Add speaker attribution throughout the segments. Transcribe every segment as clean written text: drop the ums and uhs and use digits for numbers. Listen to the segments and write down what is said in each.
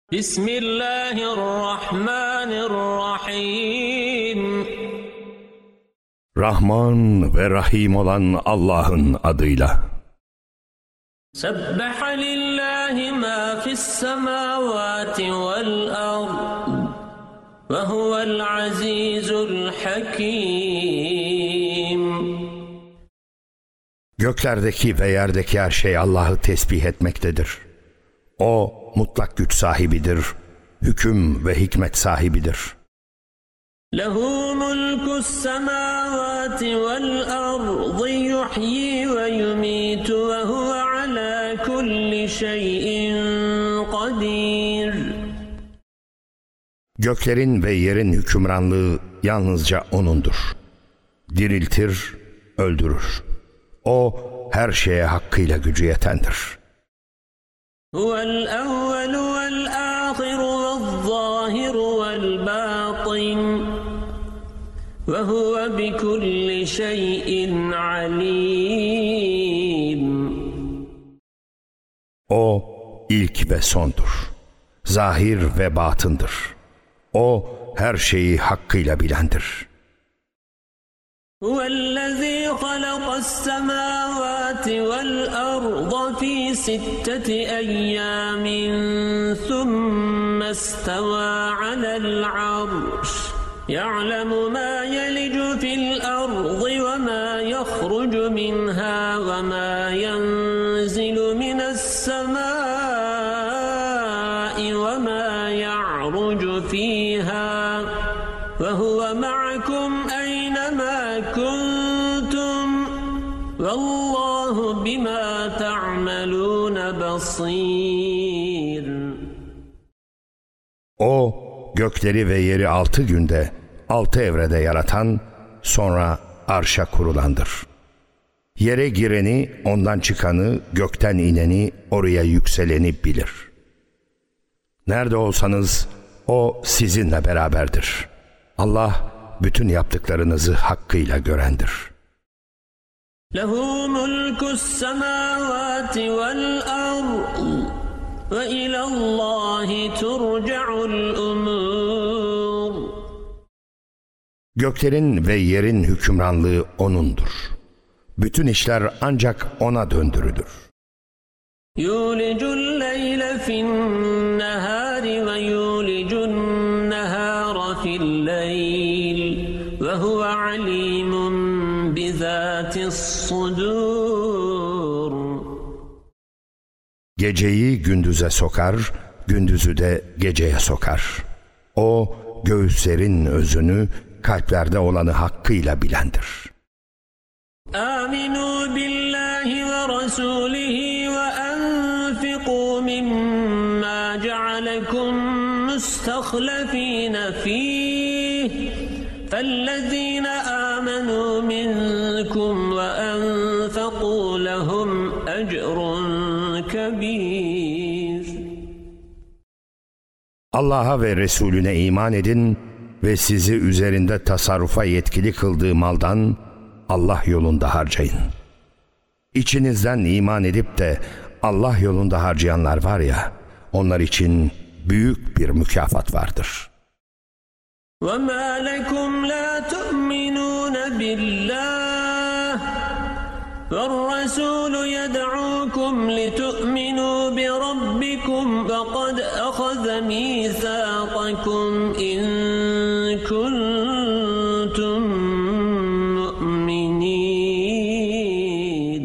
Speaker 1: Bismillahirrahmanirrahim.
Speaker 2: Rahman ve Rahim olan Allah'ın adıyla.
Speaker 1: Sebbaha lillahi ma fis semavati vel ard ve huvel azizul hakim.
Speaker 2: Göklerdeki ve yerdeki her şey Allah'ı tesbih etmektedir. O mutlak güç sahibidir, hüküm ve hikmet sahibidir.
Speaker 1: Lehu mulkus semavati vel ardı yuhyi ve yumitu ve huve ala kulli şeyin kadir.
Speaker 2: Göklerin ve yerin hükümranlığı yalnızca O'nundur. Diriltir, öldürür. O her şeye hakkıyla gücü yetendir.
Speaker 1: Huvel evvelu vel ahiru vel zahiru vel batin ve huve bi kulli şeyin alim.
Speaker 2: O ilk ve sondur. Zahir ve batındır. O her şeyi hakkıyla bilendir.
Speaker 1: Huvellezî halakas-semâvâti vel-arda fî sitteti eyyâmin thumme istevâ alel-arş. Ya'lemu mâ yelicu fil-ardı ve mâ yahrucu minhâ ve mâ yenzilu mine's-semâi ve mâ ya'rucu fîhâ ve huve ma'akum eynemâ kuntum vallahu bima ta'malun basir.
Speaker 2: O gökleri ve yeri 6 günde 6 evrede yaratan, sonra arşa kurulandır. Yere gireni, ondan çıkanı, gökten ineni, oraya yükseleni bilir. Nerede olsanız o sizinle beraberdir. Allah bütün yaptıklarınızı hakkıyla görendir.
Speaker 1: Lehu mulkus semâvâti vel ard ve ilallâhi turca'ul umûr.
Speaker 2: Göklerin ve yerin hükümranlığı O'nundur. Bütün işler ancak O'na döndürülür.
Speaker 1: Yulicul leyle fin-nehâri ve yulicun nehâra fil-leyl ve huve alîmun bizâtis-sudûr.
Speaker 2: Geceyi gündüze sokar, gündüzü de geceye sokar. O göğüslerin özünü, kalplerde olanı hakkıyla bilendir.
Speaker 1: Âminû billahi ve rasûlihi ve enfiqû mimmâ cealekum müstehlefîne fîh fellezîne âmenû minkum ve enfekû lehum ecrun kebîr.
Speaker 2: Allah'a ve Resulüne iman edin ve sizi üzerinde tasarrufa yetkili kıldığı maldan Allah yolunda harcayın. İçinizden iman edip de Allah yolunda harcayanlar var ya, onlar için büyük bir mükafat vardır.
Speaker 1: وَمَا لَكُمْ لَا تُؤْمِنُونَ بِاللّٰهِ وَالرَّسُولُ يَدْعُوكُمْ لِتُؤْمِنُوا بِرَبِّكُمْ وَقَدْ أَخَذَ مِيثَاقَكُمْ إِن كُنتُم مُّؤْمِنِينَ.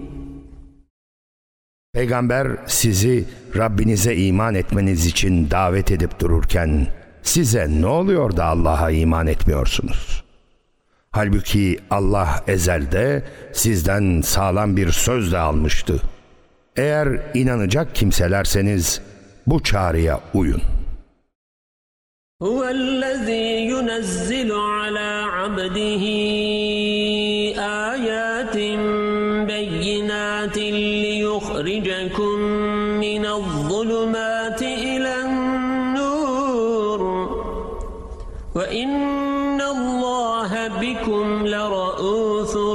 Speaker 2: Peygamber sizi Rabbinize iman etmeniz için davet edip dururken size ne oluyor da Allah'a iman etmiyorsunuz? Halbuki Allah ezelde sizden sağlam bir söz de almıştı. Eğer inanacak kimselerseniz bu çağrıya uyun.
Speaker 1: Huvellezî yunezzilu alâ abdihi âyâtin beyinâtin liyukhricekum minezzulumâti ilen-nur ve innallâhe bikum lera'ûfur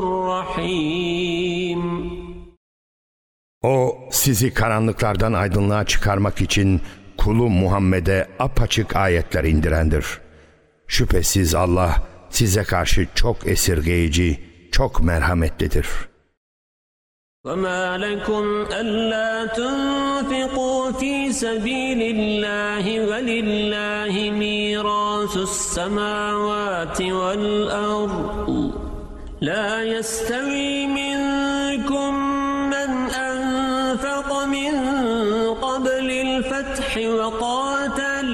Speaker 1: rahîm.
Speaker 2: O sizi karanlıklardan aydınlığa çıkarmak için kulu Muhammed'e apaçık ayetler indirendir. Şüphesiz Allah size karşı çok esirgeyici, çok merhametlidir.
Speaker 1: وَمَا لَكُمْ أَلَّا تُنْفِقُوا فِي سَبِيلِ اللَّهِ وَلِلَّهِ مِيرَاثُ السَّمَاوَاتِ وَالْأَرْضِ لَا يَسْتَوِي مِنْكُمْ مَنْ أَنْفَقَ مِنْ قَبْلِ الْفَتْحِ وَقَاتَلَ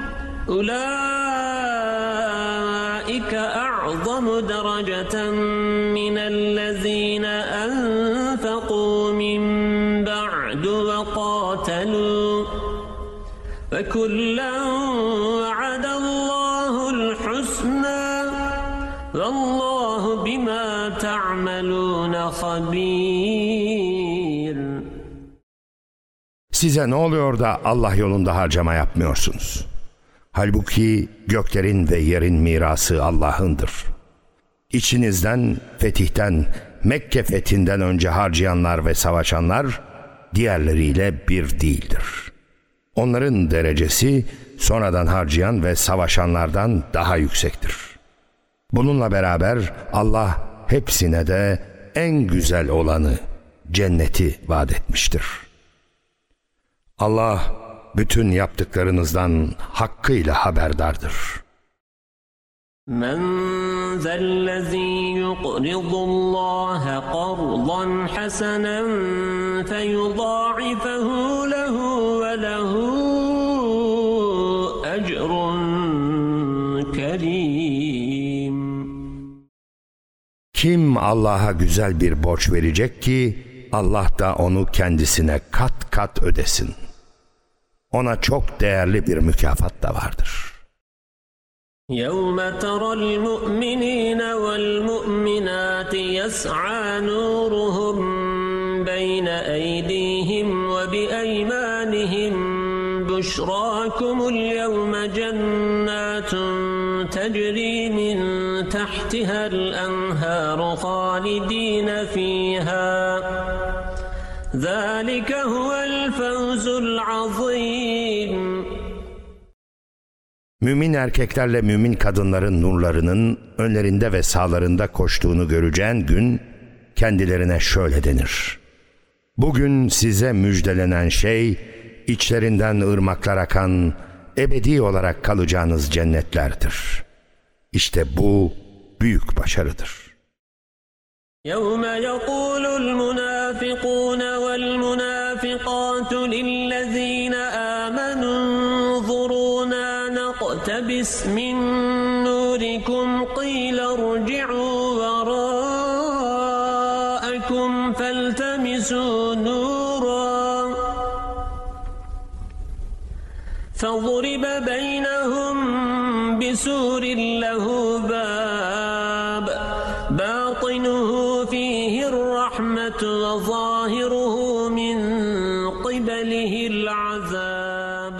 Speaker 1: أُولَئِكَ أَعْظَمُ دَرَجَةً مِنَ الَّذِينَ أَنْفَقُوا مِنْ بَعْدُ وَقَاتَلُوا وَكُلًّا وَعَدَ اللَّهُ الْحُسْنَى وَاللَّهُ بِمَا تَعْمَلُونَ خَبِيرٌ.
Speaker 2: Size ne oluyor da Allah yolunda harcama yapmıyorsunuz? Halbuki göklerin ve yerin mirası Allah'ındır. İçinizden fetihten, Mekke fethinden önce harcayanlar ve savaşanlar diğerleriyle bir değildir. Onların derecesi sonradan harcayan ve savaşanlardan daha yüksektir. Bununla beraber Allah hepsine de en güzel olanı, cenneti vaat etmiştir. Allah bütün yaptıklarınızdan hakkıyla haberdardır.
Speaker 1: مَنْ ذَا الَّذ۪ي يُقْرِضُ اللّٰهَ قَرْضًا حَسَنًا فَيُضَاعِفَهُ لَهُ وَلَهُ أَجْرٌ كَرِيمٌ.
Speaker 2: Kim Allah'a güzel bir borç verecek ki Allah da onu kendisine kat kat ödesin. Ona çok değerli bir mükafat da vardır.
Speaker 1: يَوْمَ تَرَى الْمُؤْمِنِينَ وَالْمُؤْمِنَاتِ يَسْعَى نُورُهُمْ بَيْنَ أَيْدِيهِمْ وَبِأَيْمَانِهِمْ بُشْرَاكُمُ الْيَوْمَ جَنَّاتٌ تَجْرِي مِنْ تَحْتِهَا الْأَنْهَارُ خَالِدِينَ فِيهَا ذَلِكَ هُوَ الْفَوْزُ الْعَظِيمُ.
Speaker 2: Mümin erkeklerle mümin kadınların nurlarının önlerinde ve sağlarında koştuğunu göreceğin gün kendilerine şöyle denir: bugün size müjdelenen şey içlerinden ırmaklar akan ebedi olarak kalacağınız cennetlerdir. İşte bu büyük başarıdır.
Speaker 1: يَوْمَ يَقُولُ الْمُنَافِقُونَ وَالْمُنَافِقَاتُ لِلَّذ۪ينَ آمَنُوا انظُرُونَا نَقْتَبِسْ مِنْ نُورِكُمْ قِيلَ ارْجِعُوا وَرَاءَكُمْ فَالْتَمِسُوا نُورًا فَضُرِبَ بَيْنَهُمْ بِسُورٍ لَهُ بَابٌ بَاطِنُهُ فِيهِ الرَّحْمَةُ وَظَاهِرُهُ مِنْ قِبَلِهِ الْعَذَابُ.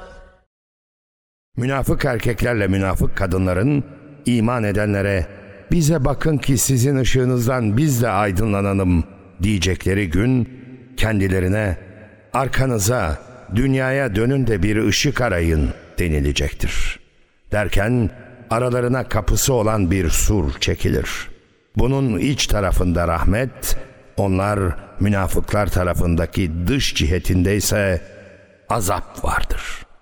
Speaker 2: Münafık erkeklerle münafık kadınların iman edenlere bize bakın ki sizin ışığınızdan biz de aydınlanalım diyecekleri gün kendilerine arkanıza, dünyaya dönün de bir ışık arayın denilecektir. Derken aralarına kapısı olan bir sur çekilir. Bunun iç tarafında rahmet, onlar münafıklar tarafındaki dış cihetinde ise azap vardır.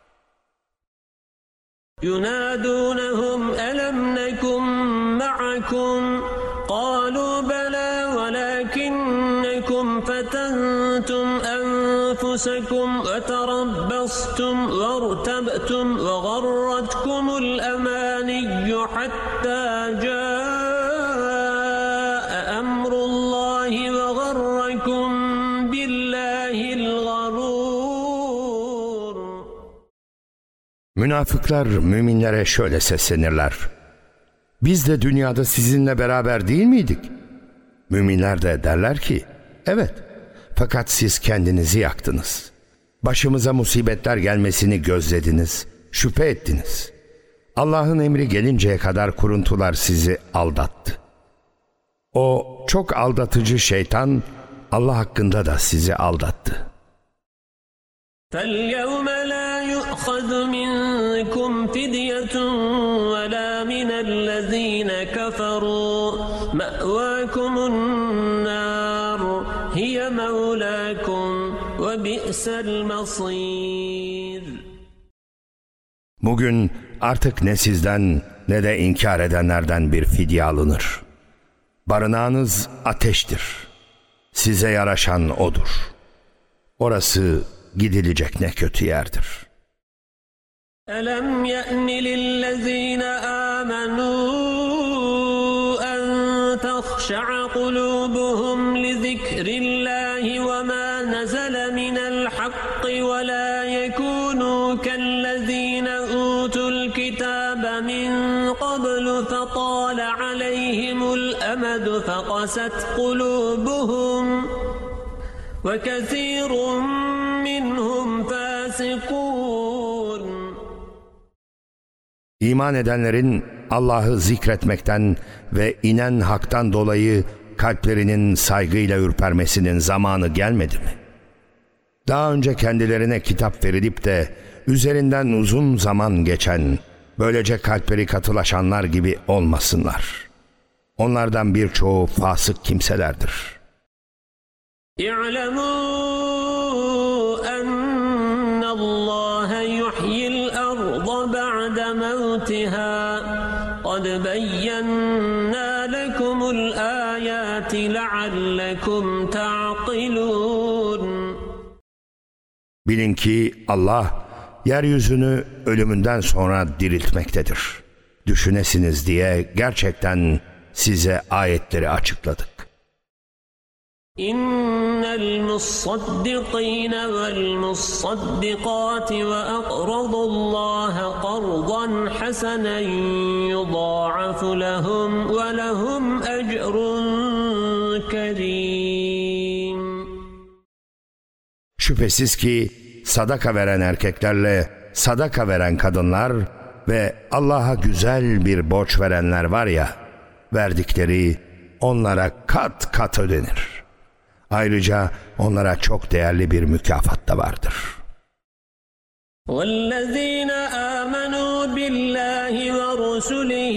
Speaker 1: يُنَادُونَهُمْ أَلَمْ نَكُنْ مَعَكُمْ قَالُوا بَلَى وَلَكِنَّكُمْ فَتَنْتُمْ أَنفُسَكُمْ وَتَرَبَّصْتُمْ وَارْتَبْتُمْ وَغَرَّتْكُمُ الْأَمَانِيُّ حَتَّى جَاءَ أَمْرُ اللَّهِ وَغَرَّكُمْ بِاللَّهِ الْغَرُورُ.
Speaker 2: Münafıklar müminlere şöyle seslenirler: biz de dünyada sizinle beraber değil miydik? Müminler de derler ki evet, fakat siz kendinizi yaktınız. Başımıza musibetler gelmesini gözlediniz, şüphe ettiniz. Allah'ın emri gelinceye kadar kuruntular sizi aldattı. O çok aldatıcı şeytan Allah hakkında da sizi aldattı.
Speaker 1: فَالْيَوْمَ لَا يؤخذ منكم فدية ولا من الذين كفروا مأواكم النار هي مولاكم وبئس المصير.
Speaker 2: Bugün artık ne sizden ne de inkar edenlerden bir fidye alınır. Barınağınız ateştir. Size yaraşan odur. Orası gidilecek ne kötü yerdir.
Speaker 1: أَلَمْ يَأْنِ لِلَّذِينَ آمَنُوا أَنْ تَخْشَعَ قُلُوبُهُمْ لِذِكْرِ اللَّهِ وَمَا نَزَلَ مِنَ الْحَقِّ وَلَا يَكُونُوا كَالَّذِينَ أُوتُوا الْكِتَابَ مِنْ قَبْلُ فَطَالَ عَلَيْهِمُ الْأَمَدُ فَقَسَتْ قُلُوبُهُمْ وَكَثِيرٌ مِّنْهُمْ فَاسِقُونَ.
Speaker 2: İman edenlerin Allah'ı zikretmekten ve inen haktan dolayı kalplerinin saygıyla ürpermesinin zamanı gelmedi mi? Daha önce kendilerine kitap verilip de üzerinden uzun zaman geçen, böylece kalpleri katılaşanlar gibi olmasınlar. Onlardan birçoğu fasık kimselerdir.
Speaker 1: اعلموا أن الله يحيي الأرض بعد موتها قد بينا لكم الآيات لعلكم تعقلون.
Speaker 2: Bilin ki Allah yeryüzünü ölümünden sonra diriltmektedir. Düşünesiniz diye gerçekten size ayetleri açıkladık.
Speaker 1: إن المصدقين والمصدقات وأقرضوا الله قرضا حسنا يضاعف لهم ولهم أجر كريم.
Speaker 2: Şüphesiz ki sadaka veren erkeklerle sadaka veren kadınlar ve Allah'a güzel bir borç verenler var ya, verdikleri onlara kat kat ödenir. Ayrıca onlara çok değerli bir mükafat da vardır.
Speaker 1: وَالَّذِينَ آمَنُوا بِاللَّهِ وَرُسُلِهِ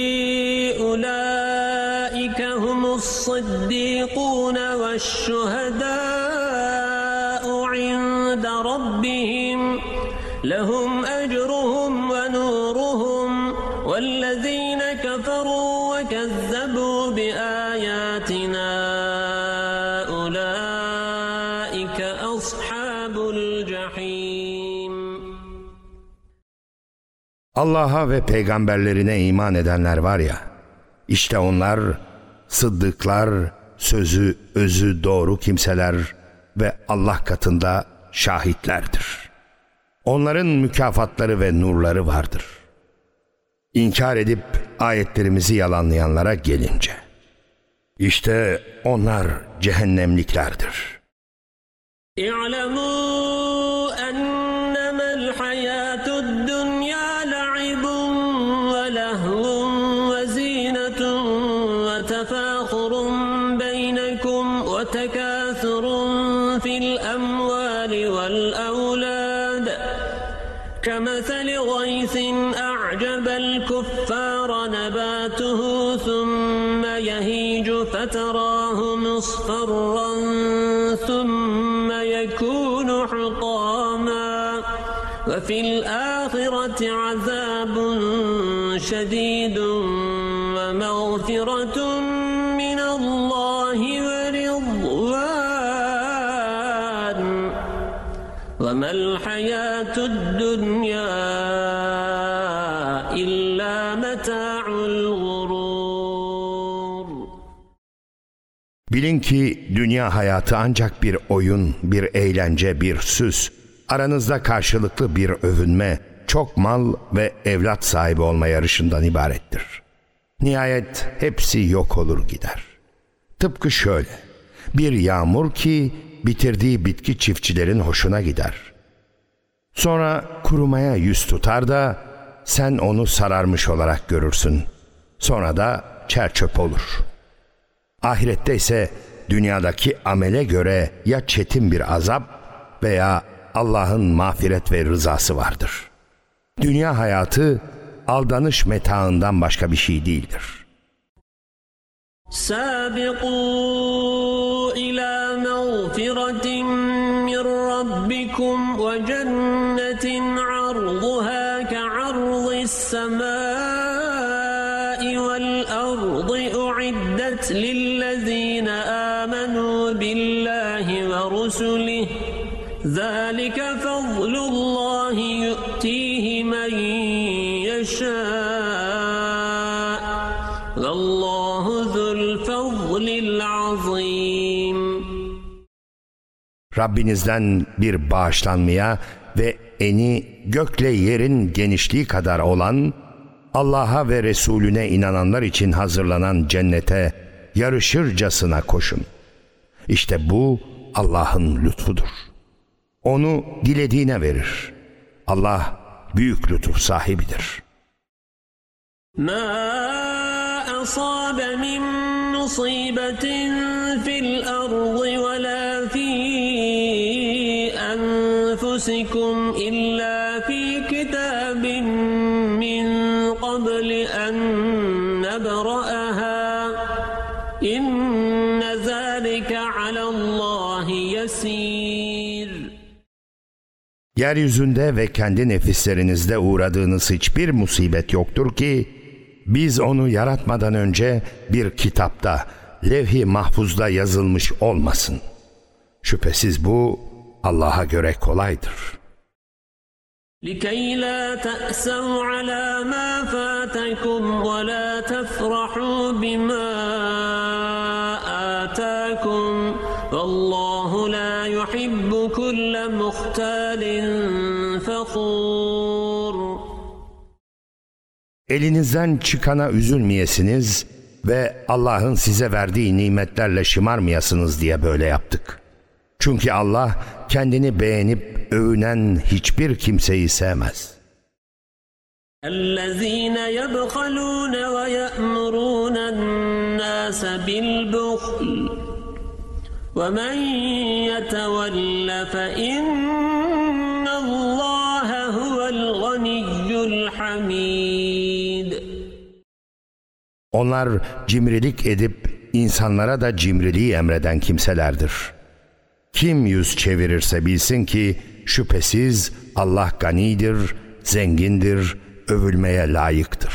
Speaker 1: أُولَٰئِكَ هُمُ الصِّدِّيقُونَ وَالشُّهَدَاءُ عِندَ رَبِّهِمْ لَهُمْ أَجْرُهُمْ وَنُورُهُمْ وَالَّذِينَ كَفَرُوا وَكَذَّبُوا بِآيَاتِنَا أُولَٰئِكَ أَصْحَابُ الْجَحِيمِ.
Speaker 2: Allah'a ve peygamberlerine iman edenler var ya, işte onlar sıddıklar, sözü özü doğru kimseler ve Allah katında şahitlerdir. Onların mükafatları ve nurları vardır. İnkar edip ayetlerimizi yalanlayanlara gelince, İşte onlar cehennemliklerdir.
Speaker 1: اعلموا أنما الحياة الدنيا لعب ولهو وزينة وتفاخر بينكم وتكاثر في الأموال والأولاد كمثل غيث أعجب الكفار نباته ثم يهيج فتراه مصفرا ثم يكون حطاما وفي الآخرة عذاب شديد ومغفرة من الله ورضوان وما الحياة الدنيا إلا متاع الغرور.
Speaker 2: Bilin ki dünya hayatı ancak bir oyun, bir eğlence, bir süs, aranızda karşılıklı bir övünme, çok mal ve evlat sahibi olma yarışından ibarettir. Nihayet hepsi yok olur gider. Tıpkı şöyle, bir yağmur ki bitirdiği bitki çiftçilerin hoşuna gider. Sonra kurumaya yüz tutar da sen onu sararmış olarak görürsün. Sonra da çer-çöp olur. Ahirette ise dünyadaki amele göre ya çetin bir azap veya Allah'ın mağfiret ve rızası vardır. Dünya hayatı aldanış metaından başka bir şey değildir.
Speaker 1: سابقوا إلى مغفرة من ربكم وجنة عرضها كعرض السماء والأرض أعدت للذين آمنوا بالله ورسله ذلك فضل الله يؤتيه من يشاء والله ذو الفضل العظيم.
Speaker 2: Rabbinizden bir bağışlanmaya ve eni gökle yerin genişliği kadar olan, Allah'a ve Resulüne inananlar için hazırlanan cennete yarışırcasına koşun. İşte bu Allah'ın lütfudur. Onu dilediğine verir. Allah büyük lütuf sahibidir.
Speaker 1: ما أصاب من مصيبة في الأرض ولا في أنفسكم إلا في كتاب من قبل أن نبرأها إن ذلك على الله يسير.
Speaker 2: Yeryüzünde ve kendi nefislerinizde uğradığınız hiçbir musibet yoktur ki, biz onu yaratmadan önce bir kitapta, levh-i mahfuzda yazılmış olmasın. Şüphesiz bu Allah'a göre kolaydır.
Speaker 1: لكي لا تأسوا على ما فاتكم ولا تفرحوا بما آتاكم والله لا يحب كل مختال فخور.
Speaker 2: Elinizden çıkana üzülmeyesiniz ve Allah'ın size verdiği nimetlerle şımarmayasınız diye böyle yaptık. Çünkü Allah kendini beğenip övünen hiçbir kimseyi sevmez.
Speaker 1: الذين يبخلون ويأمرون الناس بالبخل ومن يتول فإن الله هو الغني الحميد.
Speaker 2: Onlar cimrilik edip insanlara da cimriliği emreden kimselerdir. Kim yüz çevirirse bilsin ki şüphesiz Allah ganidir, zengindir, övülmeye layıktır.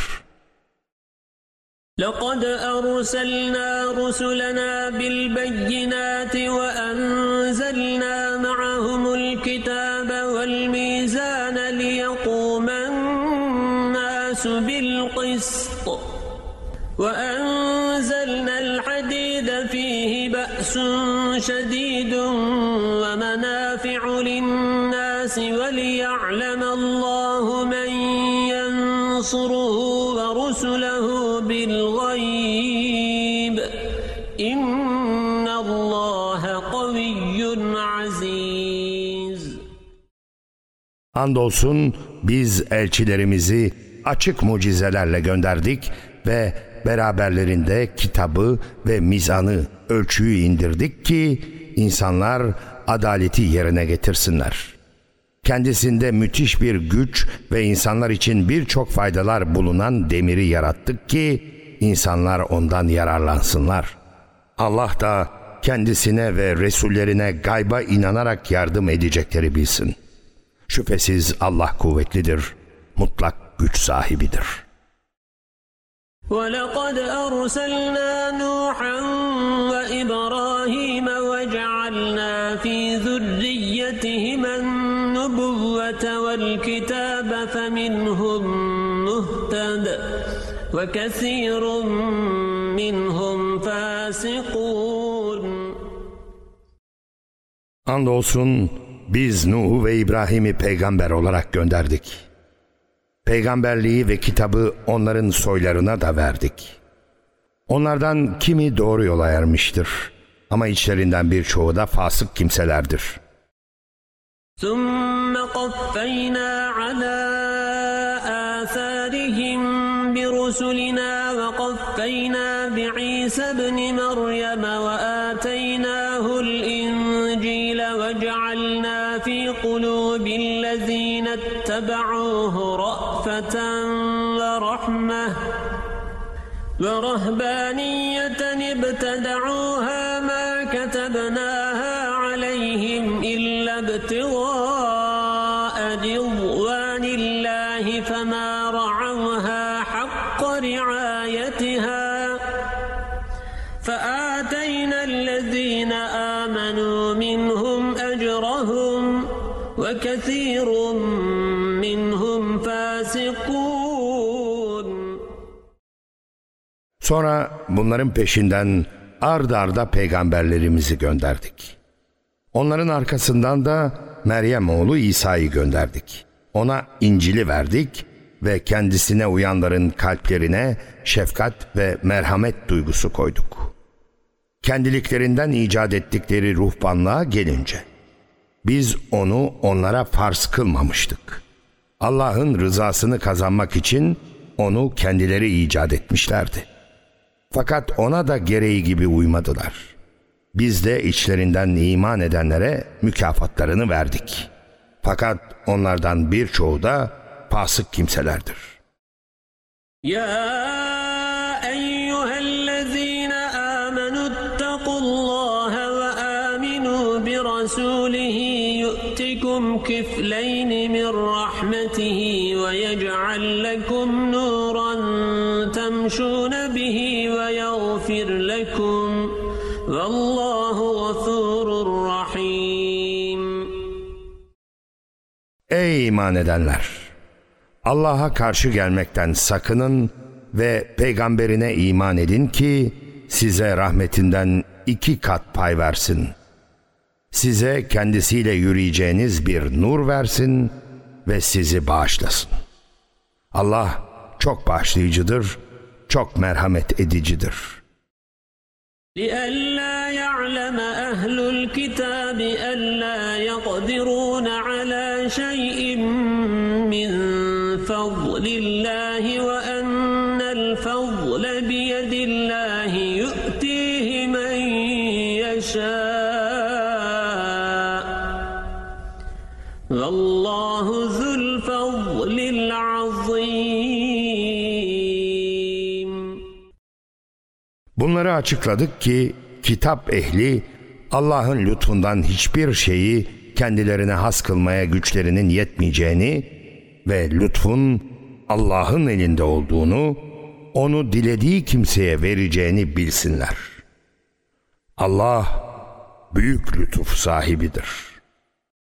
Speaker 1: لقد أرسلنا رسلنا بالبينات وأنزلنا معهم الكتاب والميزان ليقوم الناس بالقسط وأنزلنا الحديد فيه بأس شديد ومنافع للناس وليعلم الله من ينصره ورسله بالغيب إن الله قوي عزيز.
Speaker 2: Andolsun biz elçilerimizi açık mucizelerle gönderdik ve beraberlerinde kitabı ve mizanı, ölçüyü indirdik ki insanlar adaleti yerine getirsinler. Kendisinde müthiş bir güç ve insanlar için birçok faydalar bulunan demiri yarattık ki insanlar ondan yararlansınlar. Allah da kendisine ve Resullerine gayba inanarak yardım edecekleri bilsin. Şüphesiz Allah kuvvetlidir, mutlak güç sahibidir.
Speaker 1: وَلَقَدْ أَرْسَلْنَا نُوحًا وَإِبْرَاهِيمَ وَجَعَلْنَا فِي ذُرِّيَّتِهِمَا النُّبُوَّةَ وَالْكِتَابَ فَمِنْهُمْ مُهْتَدٍ وَكَثِيرٌ مِّنْهُمْ فَاسِقُونَ.
Speaker 2: Andolsun biz Nuh'u ve İbrahim'i peygamber olarak gönderdik. Peygamberliği ve kitabı onların soylarına da verdik. Onlardan kimi doğru yola ermiştir ama içlerinden birçoğu da fasık kimselerdir.
Speaker 1: ثُمَّ قَفَّيْنَا عَلَى آثَارِهِمْ بِرُسُلِنَا وَقَفَّيْنَا بِعِيسَى ابْنِ مَرْيَمَ وَآتَيْنَاهُ الْإِنْجِيلَ وَجَعَلْنَا فِي قُلُوبِ رأفة ورحمة ورهبانية ابتدعوها ما كتبناها عليهم إلا ابتغاء رضوان الله فما رعوها حق رعايتها فآتينا الذين آمنوا منهم أجرهم وكثير منهم فاسقون.
Speaker 2: Sonra bunların peşinden ard arda peygamberlerimizi gönderdik. Onların arkasından da Meryem oğlu İsa'yı gönderdik. Ona İncil'i verdik ve kendisine uyanların kalplerine şefkat ve merhamet duygusu koyduk. Kendiliklerinden icat ettikleri ruhbanlığa gelince, biz onu onlara farz kılmamıştık. Allah'ın rızasını kazanmak için onu kendileri icat etmişlerdi. Fakat ona da gereği gibi uymadılar. Biz de içlerinden iman edenlere mükafatlarını verdik. Fakat onlardan birçoğu da fasık kimselerdir.
Speaker 1: Ya eyyühellezine amenüttekullaha ve aminu bi rasulihi yu'tikum kifleyni min rahmetihi ve yec'al lekum nuran temşûne bihi ve yağfir lekum vallahu gafurur rahim.
Speaker 2: Ey iman edenler! Allah'a karşı gelmekten sakının ve peygamberine iman edin ki size rahmetinden 2 kat pay versin. Size kendisiyle yürüyeceğiniz bir nur versin ve sizi bağışlasın. Allah çok bağışlayıcıdır, çok merhamet edicidir.
Speaker 1: لِأَلَّا يَعْلَمَ أَهْلُ الْكِتَابِ أَلَّا يَقْدِرُونَ عَلَى شَيْءٍ مِّن فَضْلِ اللّٰهِ وَأَنَّ الْفَضْلَ بِيَدِ اللّٰهِ يُؤْتِيهِ مَنْ يَشَاءُ وَاللّٰهُ ذُو الْفَضْلِ الْعَظِيمِ.
Speaker 2: Bunları açıkladık ki kitap ehli Allah'ın lütfundan hiçbir şeyi kendilerine has kılmaya güçlerinin yetmeyeceğini ve lütfun Allah'ın elinde olduğunu, onu dilediği kimseye vereceğini bilsinler. Allah büyük lütuf sahibidir.